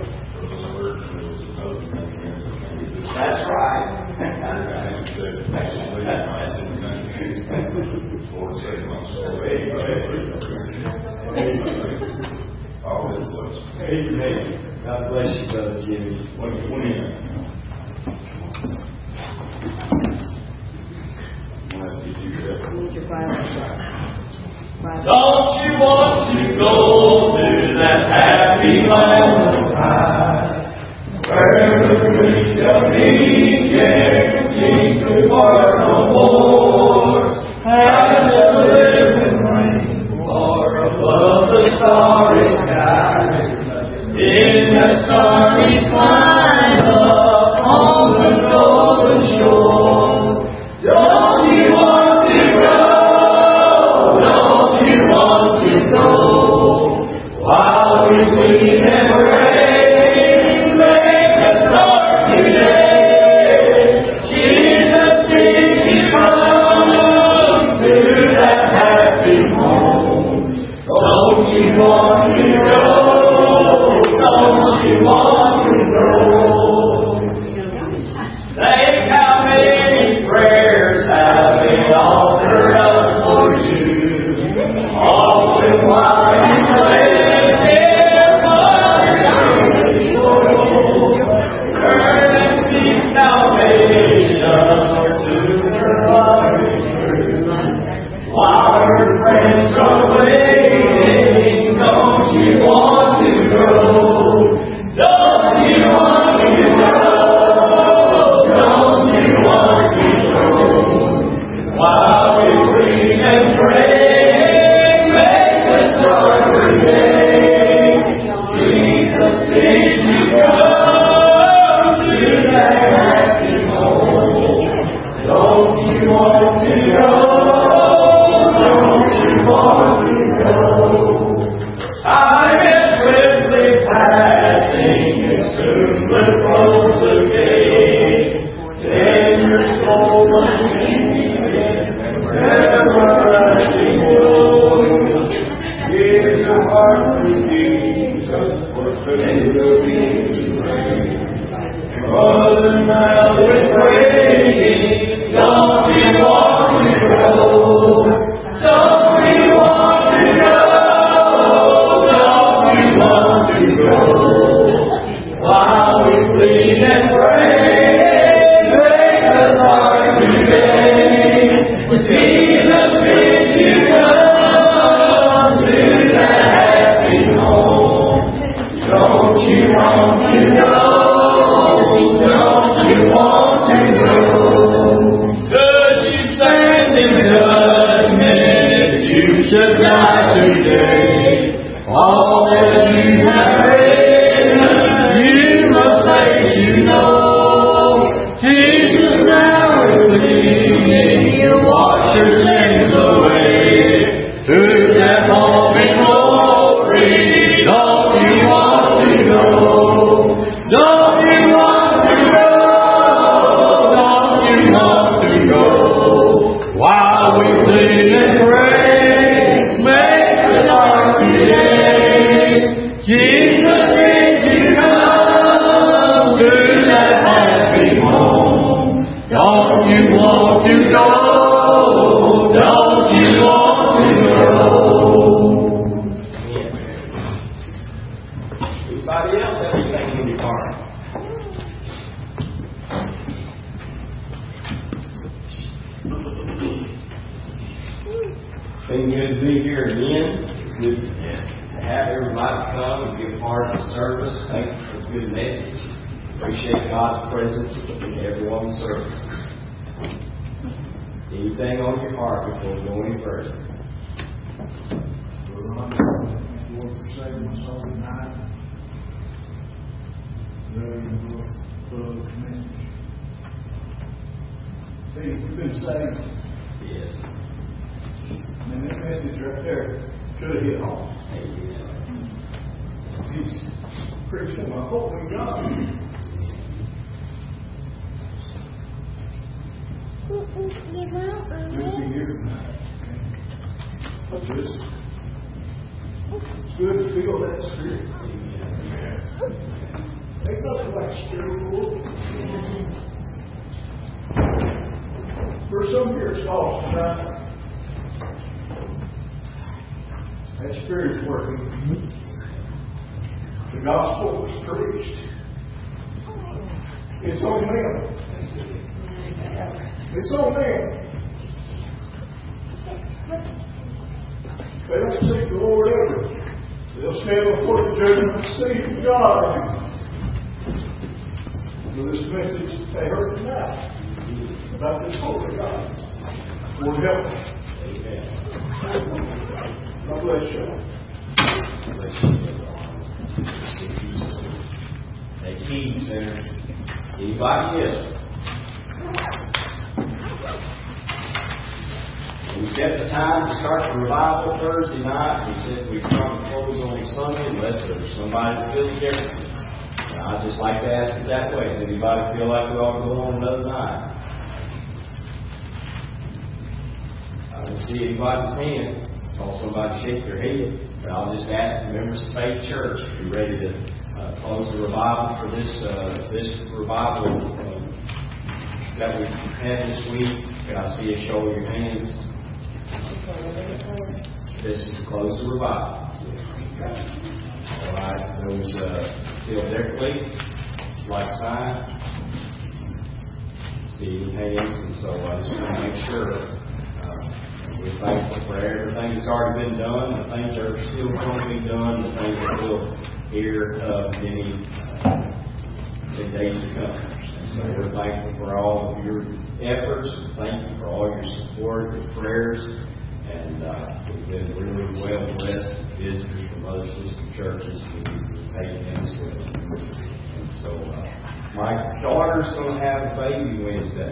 That's right. Amen. God bless you, Brother Jimmy. What do you want in? Need your Bible. Don't you want to go to that happy land of high, where the preach of peace can keep the war no more, and the living rain far above the starry sky, in that starry climb upon the golden shore. Don't you want to go? Don't you want to go? While we sing and pray, make us start today. Jesus, did you come to that happy home? Don't you want to go? Don't you want to go? Think how many prayers have been offered up for you. Often while you live in wonders before. Turn and seek salvation to the loving truth. While your friends are waiting, don't you want to go? Don't you want to go? Don't you want to go? While we preach and pray, make us heart to Jesus, for Savior to reign. Brother, now we're praying, don't you want to grow? Don't you want to grow? Don't you want to grow? While we plead and pray, break the heart today. Jesus, bid you come to that happy home. Don't you want to know? Don't you want to know? Could you stand in judgment if you should die today? All that you have written, you must face, you know. Jesus now is leading, He'll wash your sins away. To that home in glory, don't you want to go? Don't you want to go? Don't you want to go? While we sing and pray, make the dark today. Jesus, did you come to that happy home? Don't you want to go? Don't you want to go? Anybody else have anything in your heart? Been good to be here again. Good to have everybody come and be a part of the service. Thank you for the good message. Appreciate God's presence in everyone's service. Anything on your heart before we go any further? Lord, for saving my soul tonight. Very full message. Hey, you've been saved. Yes. And that message right there should have hit home. Amen. He's preaching my holy God. 50 years now. It's good to feel that spirit. Ain't nothing like spiritual. For some here it's lost tonight. That spirit's working. The gospel was preached. It's on them. It's on them. They don't seek the Lord ever. They'll stand before the judgment seat of God. So this message they heard tonight about this holy God will help them. God bless you. Take heed, sinner. Anybody else? We set the time to start the revival Thursday night. We said we'd come to close on Sunday unless there's somebody that feels different. And I'd just like to ask it that way. Does anybody feel like we ought to go on another night? I don't see anybody's hand. I saw somebody shake their head. But I'll just ask the members of Faith Church to be ready to close the revival for this revival that we had this week. Can I see a show of your hands? This is to close the revival. All right. Those feel differently, like sign, Steve hands, and so I just want to make sure we're thankful for everything that's already been done, the things that are still going to be done, the things that we'll hear of in days to come. And so we're thankful for all of your efforts. Thank you for all your support and prayers. And we've been really well blessed visitors from other sister churches who've taken in as well. And so my daughter's going to have a baby Wednesday.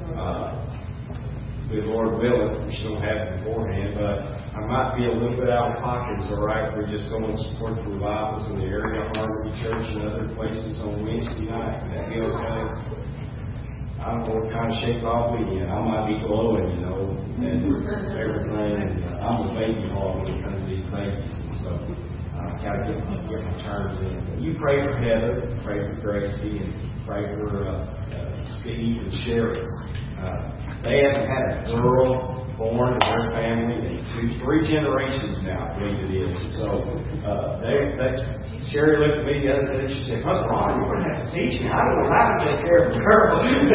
Good Lord willing, she don't have it beforehand, but I might be a little bit out of pocket. It's all right. We're just going to support the revivals in the area, Harmony Church and other places on Wednesday night. Would that be okay? I don't know what kind of shape I'll be in. I might be glowing, you know, and everything. And I'm a baby hog when it comes to these babies. So turns in. You pray for Heather, pray for Gracie, and pray for Steve and Sherry. They haven't had a girl born in their family in 3 generations now, I believe it is. So Sherry looked at me the other day, she said, "What's wrong? You're going to have to teach me. I don't know how to take care of a girl."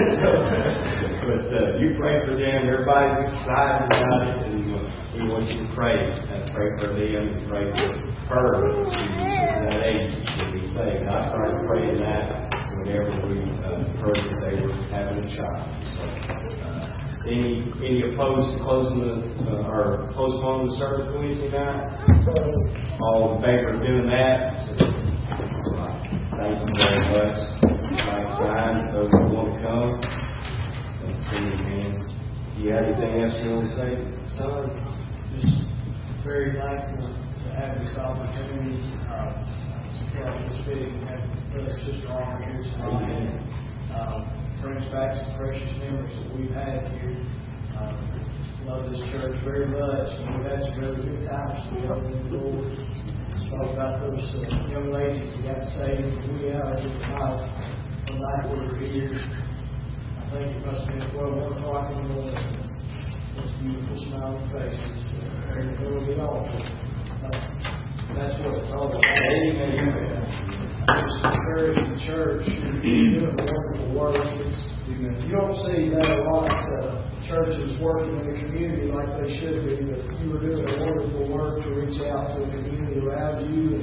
But you pray for them. Everybody's excited about it, and we want you to pray. Pray for them and pray for her. At that age, she'll be saved. I started praying that whenever we heard that they were having a child. So, any opposed to closing or postponing the service Wednesday night? All in favor of doing that? Thank you very much. Like sign, those who want to come. Let's see, man. Do you have anything else you want to say, son? Just very thankful to have this opportunity. Just fitting to have Sister Armour here tonight. Brings back some precious memories that we've had here. Love this church very much. We've had some really good times together in the Lord. Talk about those young ladies that got saved. We out here tonight from night we were here. I think it must have been 1 o'clock in the morning. Those beautiful smiling faces. They're in the middle of it all. That's what it's all about. Amen. Just encourage the church. You're doing wonderful work. You don't see that a lot. Churches working in the community like they should be, but you were doing a wonderful work to reach out to the community around you.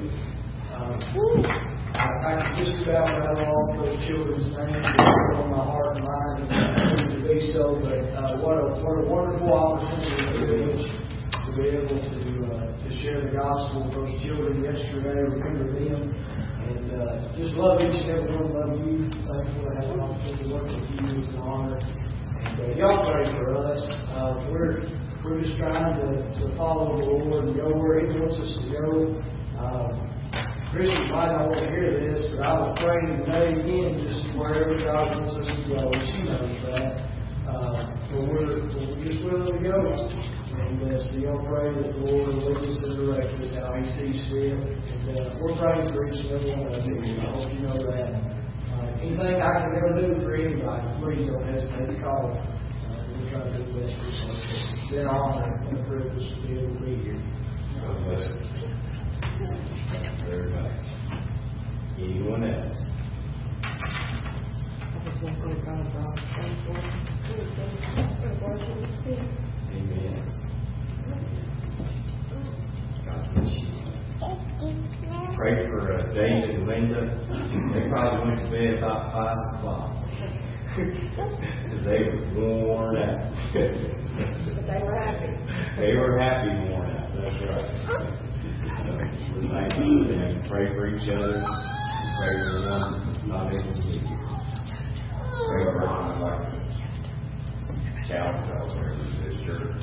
I can just about rattle off those children's names on my heart and mind and to be so, but what a wonderful opportunity to be able to share the gospel with those children yesterday, remember them. And just love each and every one. Love you. Thankful to have an opportunity to work with you. It's an honor. And y'all pray for us. We're just trying to follow the Lord and go where He wants us to go. Christians might not want to hear this, but I was praying today again, just wherever God wants us to go. And she knows that. But we're just willing to go. And so y'all pray that the Lord will lead us and direct us how He sees fit. And we're praying for each and every one of you. I hope you know that. Anything I can ever do for anybody, please don't hesitate to call. We'll try to do the best for you. It's been an honor and a privilege to be able to be here. God bless you. Very much. Anyone else? Amen. God bless you. Pray for David and Linda. They probably went to bed about 5 o'clock. Because they were worn out. But they were happy. They were happy worn out. That's right. We're thankful for them. Pray for each other. Pray for the one that's not able to be here. Pray for everyone like to challenge out there in this church.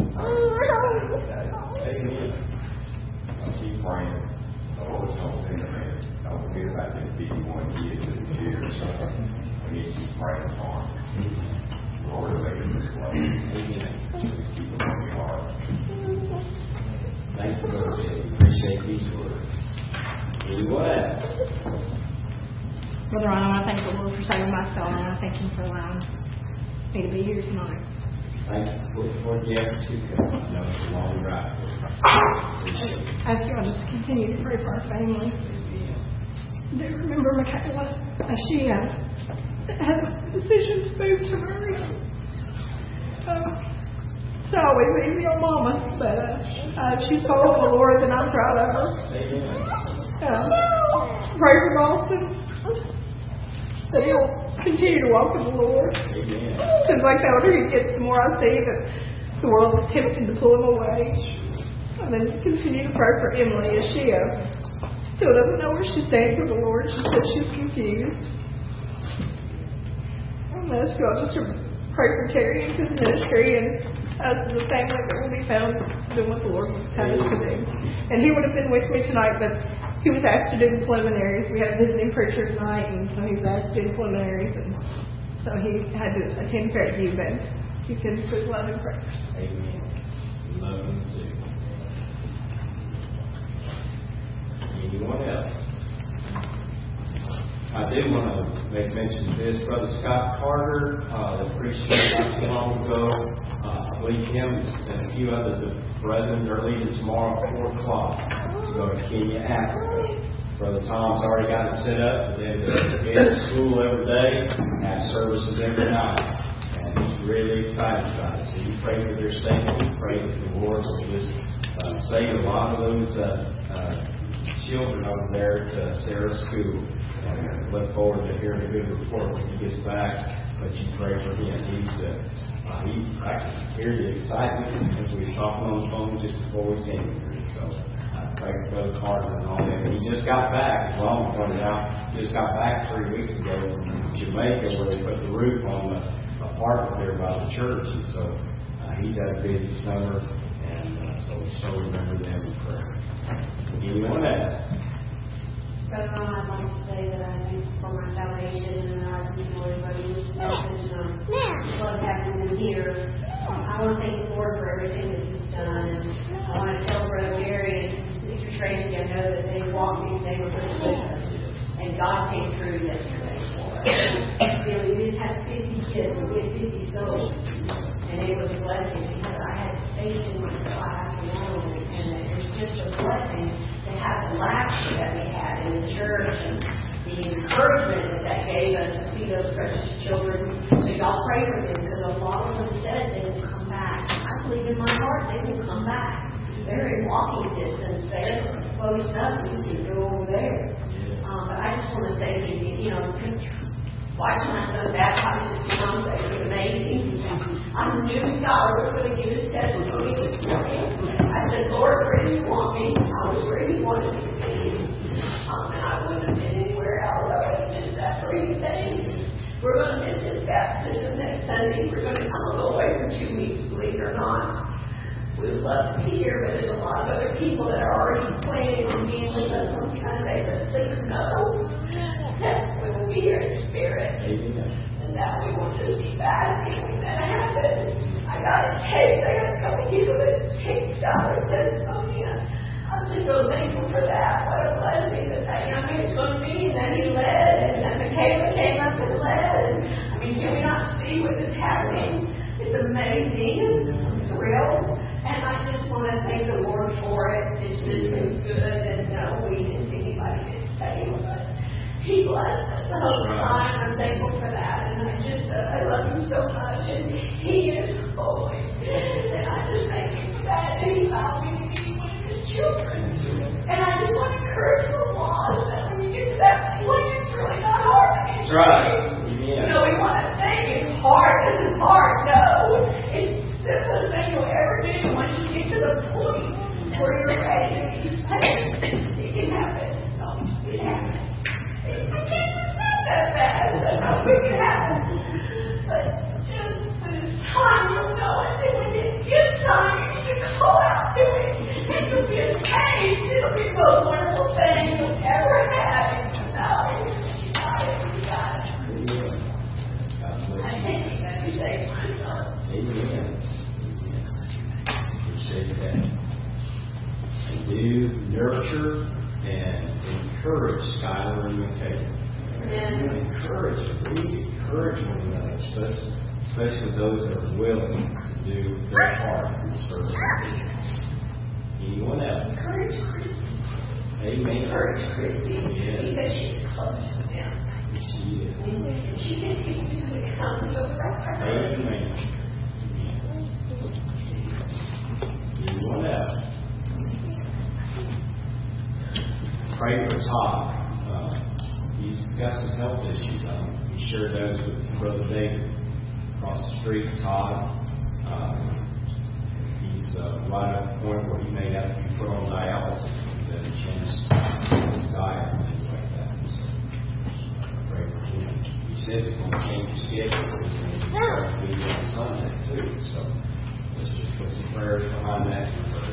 Amen. I'll keep praying. Always don't say that, man. Don't forget about them 51 kids in the years. We need to keep praying for them. Lord, make them this way. Keep them on your heart. Thank you, Lord. Appreciate these words. Anyone else? Brother Ron, I thank the Lord for saving my soul, and I thank Him for allowing me to be here tonight. Thank you for the effort you come. I know it's a long ride. I ask you all just to continue to pray for our family. Do remember Michaela? She had a decision to move to Murray. It's always easy on Mama, but she's followed the Lord, and I'm proud of her. Pray for Boston that he'll continue to walk with the Lord. Because like the older he gets, the more I see that the world is tempted to pull him away. And then continue to pray for Emily as she still doesn't know where she stands with the Lord. She said she's confused. I'm going to ask you all just to pray for Terry and his ministry and us as a family that will be found doing what the Lord would have us to do. And he would have been with me tonight, but he was asked to do the preliminaries. We had a visiting preacher tonight, and so he was asked to do the preliminaries, and so he had to attend Fairview, but he said please love and prayers. Amen. Love him too. Anyone else? do want to make mention of this. Brother Scott Carter, the preacher not too long ago, I believe him and a few other brethren are leaving tomorrow at 4 o'clock to go to Kenya, Africa. Brother Tom's already got it set up for them to be at school every day and have services every night. And he's really excited about it. So you pray for their safety. You pray that the Lord will just save a lot of those children over there at Sarah's school. And look forward to hearing a good report when he gets back. But you pray for him. I can hear the excitement as we were talking on the phone just before we came here. So I pray for Brother Carter and all that. He just got back, as Long pointed out, he just got back 3 weeks ago from Jamaica where they put the roof on the apartment there by the church. And so he's had a busy summer. And so remember them in prayer. Anyone else? Brother Ron, I'd like to say that I thank you for my salvation and I enjoy what you and what happened in here. I want to thank the Lord for everything that He's done. And I want to tell Brother Gary and Sister Tracy, I know that they walked these neighborhoods with us. And God came through yesterday for us. We just had 50 kids, we had 50 souls. And it was a blessing because I had faith in myself. And it's just a blessing to have the laughter that we had in the church and the encouragement that gave us to see those precious children. So y'all pray for them because a lot of them said they will come back. I believe in my heart they will come back. They're in walking distance. They're close up. You can go over there. But I just want to say, watching my son baptized at Beyonce was amazing. I knew God was going to give his testimony this morning. I said, Lord, where do you want me? I was where you wanted me to be. And I wouldn't have been anywhere else. I would have missed that for anything. We're going to miss his baptism next Sunday. We're going to come a little way for 2 weeks, believe it or not. We would love to be here, but there's a lot of other people that are already planning on being with us on Sunday. But please know that we will be here in spirit. And that we will just be back when that happens. I got a text. I got a couple people that text God and said, I'm just so thankful for that. What a blessing that young man's going to be. And then he led. And then Michaela came up and led. And can we not see what is happening? It's amazing. It's thrilled. And I just want to thank the Lord for it. It's just been good. And no, we didn't see anybody get saved. But He blessed us the whole time. I'm thankful for that. And I love Him so much. And He is holy. And I just thank Him for that. And He allowed me to be one of His children. And I just want to encourage the lost that when you get to that point, it's really not hard to get saved. Right. You know, we want to think it's hard. This is hard. No. It's the simplest thing you'll ever do. Once you get to the point where you're ready to be saved, it can happen. No, it happens. I can't understand that bad. I know it can happen. But just when it's time, you'll know it. And when it gets time, you need to call out to it. It will be a change. It'll be the most wonderful thing you'll ever have. And you know it. You got it. You got it. I think that you say, my son. Amen. Appreciate that. And do nurture and encourage Skylar and Michaela. Encourage one another, especially those that are willing to do their part in the service of people. Anyone else? Encourage Christy. Amen. Encourage Christy. Yes. Because she's close to them. She is. She can easily come to a brother. Amen. Anyone else? Pray for Todd. He's got some health issues. He shared those with Brother David across the street. Todd. He's right at the point where he may have to be put on dialysis and change his diet and things like that. So pray for him. He said he's going to change his schedule. He's going to start to be on Sunday too. So let's just put some prayers behind that.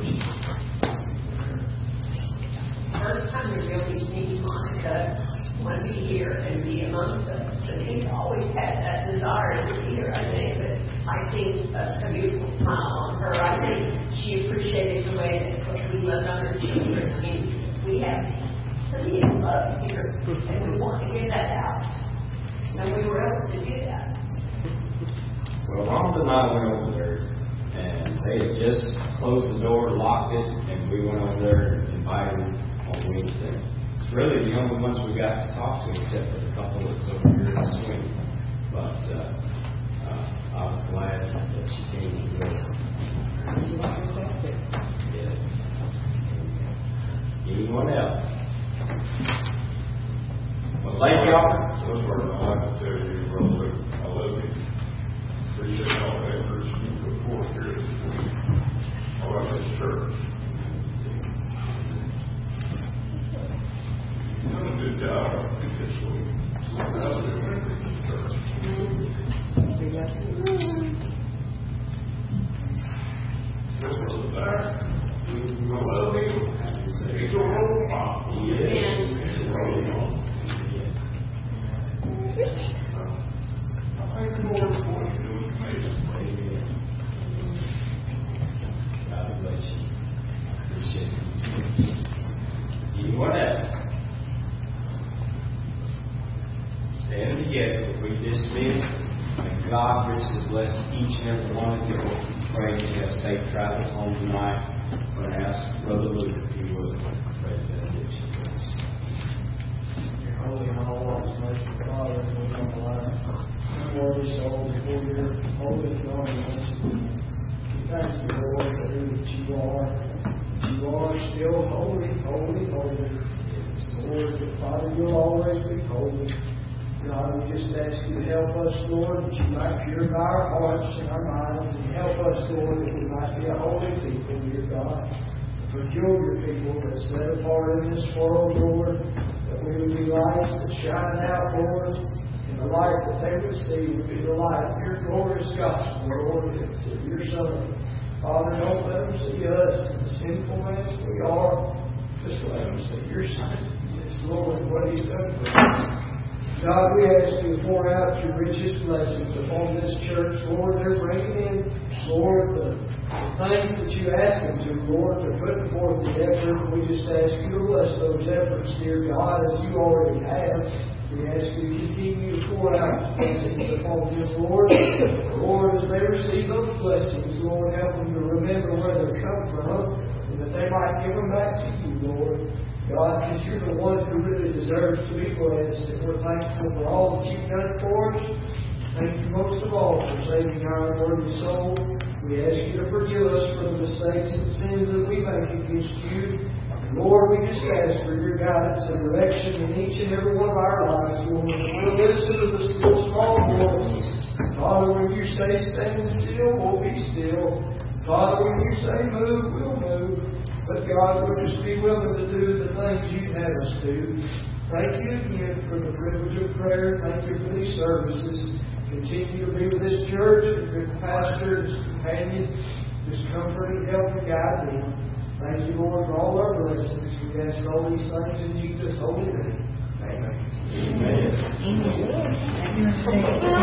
First time we really see Monica want to be here and be amongst us. And he's always had that desire to be here, I think. But I think a beautiful smile on her. I think she appreciated the way that we love other children. I mean, we have love here. picture, and we want to get that out. And we were able to do that. Well, Rhonda and I went over there, and they had just closed the door, locked it, and we went over there and invited them on Wednesday. It's really the only ones we got to talk to, except for the couple that's over here in the swing. But I was glad that she came to do it. Yes. Anyone else? Well, thank y'all. Those words I'd like to tell you, brother, I love you. Appreciate all the efforts you put forth here this week. All of this church. You've done a good job this week. I'll do everything in this church. This was the back. I love him. He's a role model. Yes. He's a role model. I think the Lord is going to do it amazing. God bless you. Appreciate it. Anyone else? Stand together as we dismiss. And God richly bless each and every one of you. Pray you have safe travels home tonight. I'm going to ask Brother Luke if he would pray the benediction. Holy and all wise, merciful Father, we come alive. Worthy soul before your holy throne and mercy. We thank you, Lord, for who that you are. You are still holy, holy, holy. Lord, Father, you'll always be holy. God, we just ask you to help us, Lord, that you might purify our hearts and our minds, and help us, Lord, that we might be a holy people, dear God. Peculiar people that set apart in this world, Lord, that we would be lights that shine out, Lord, and the light that they would see would be the light of your glorious gospel, Lord, of your Son. Father, don't let them see us in the sinful mess we are. Just let them see your Son, Jesus, Lord, what He's done for us. God, we ask you to pour out your richest blessings upon this church. Lord, they're bringing in, Lord, the things that you ask them to, Lord. They're putting forth the effort. We just ask you to bless those efforts, dear God, as you already have. We ask you to continue to pour out blessings upon them, Lord. Lord, as they receive those blessings, Lord, help them to remember where they come from, and that they might give them back to you, Lord. God, because you're the one who really deserves to be blessed, and we're thankful for all that you've done for us. Thank you most of all for saving our unworthy soul. We ask you to forgive us for the mistakes and sins that we make against you. And Lord, we just ask for your guidance and direction in each and every one of our lives, Lord. We'll listen to the still small voice. Father, when you say stand still, we'll be still. Father, when you say move, we'll move. But God, we'll just be willing to do the things you'd have us do. Thank you again for the privilege of prayer. Thank you for these services. Continue to be with this church, and good pastor, his companion. Just comfort and help and guide them. Thank you, Lord, for all our blessings. We ask all these things in Jesus' holy name. Amen. Amen.